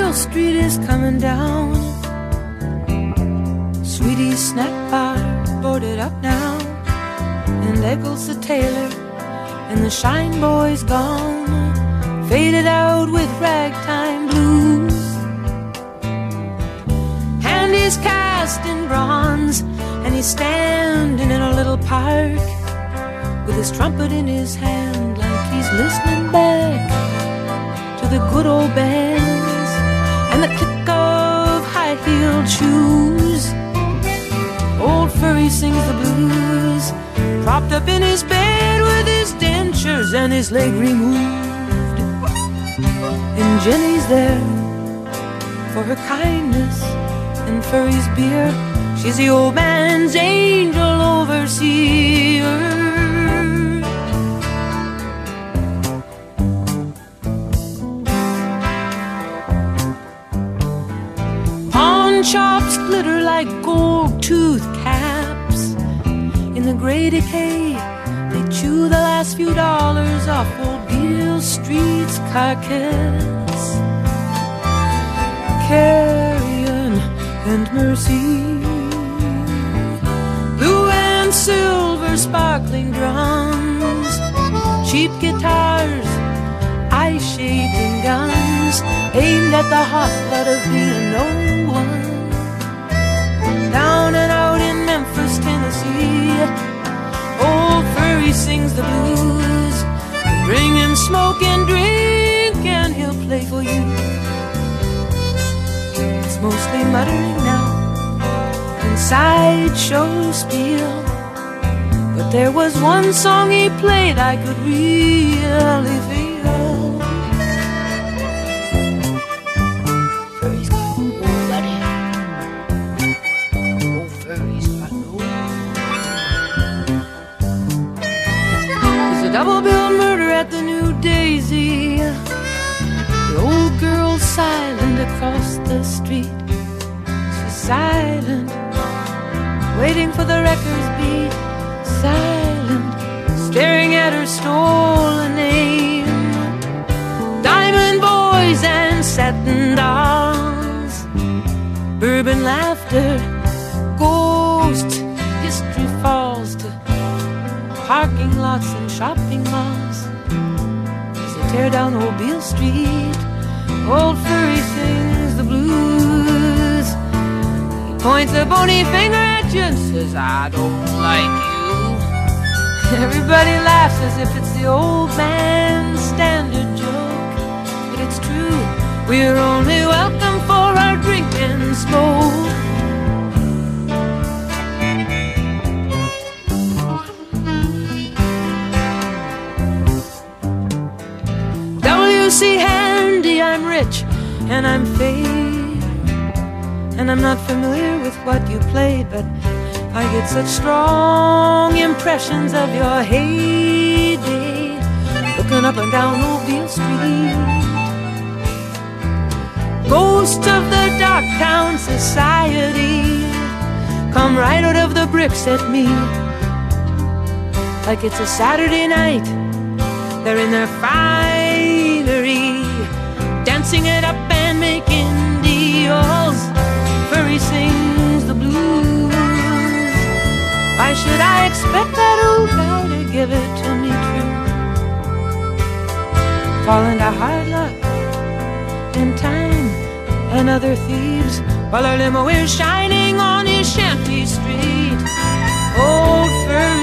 Beale Street is coming down. Sweetie's snack bar boarded up now, and Eccles the tailor and the Shine Boy's gone, faded out with ragtime blues. And he's cast in bronze, and he's standing in a little park with his trumpet in his hand, like he's listening back to the good old bands and the click of high-heeled shoes. Old Furry sings the blues, propped up in his bed with his dentures and his leg removed. And Jenny's there for her kindness and Furry's beer. She's the old man's angel overseer. Pawn shops glitter like gold tooth caps. In the gray decay, they chew the last few dollars off old Beale Street's carcass. Carrion and Mercy, blue and silver sparkling drums, cheap guitars, eye-shaping guns, aimed at the hot blood of being no one. Down and out in Memphis, Tennessee, Old Furry sings the blues. Bring him smoke and drink and he'll play for you. It's mostly muttering now and sideshow spiel, but there was one song he played I could really feel. Furry's got nobody. Oh, Furry's got nobody. There's a double bill murder at the New Daisy. The old girl's silent across the street. She's silent, waiting for the records beat. Silent, staring at her stolen name. Diamond boys and satin dolls, bourbon laughter, ghost history falls to parking lots and shopping malls. As they tear down old Beale Street, Old Furry sings the blues. He points a bony finger at you and says, I don't like you. Everybody laughs as if it's the old man's standard joke, but it's true, we're only welcome for our drink and smoke. W.C. Handy, I'm rich and I'm fade, and I'm not familiar with what you played, but I get such strong impressions of your heyday, looking up and down old Beale Street. Ghost of the dark town society come right out of the bricks at me, like it's a Saturday night. They're in their finery, dancing it up and making deals. Furry sings the blues. Why should I expect that old guy to give it to me true? Fall into hard luck and time and other thieves, while our limo is shining on his shanty street. Old Furry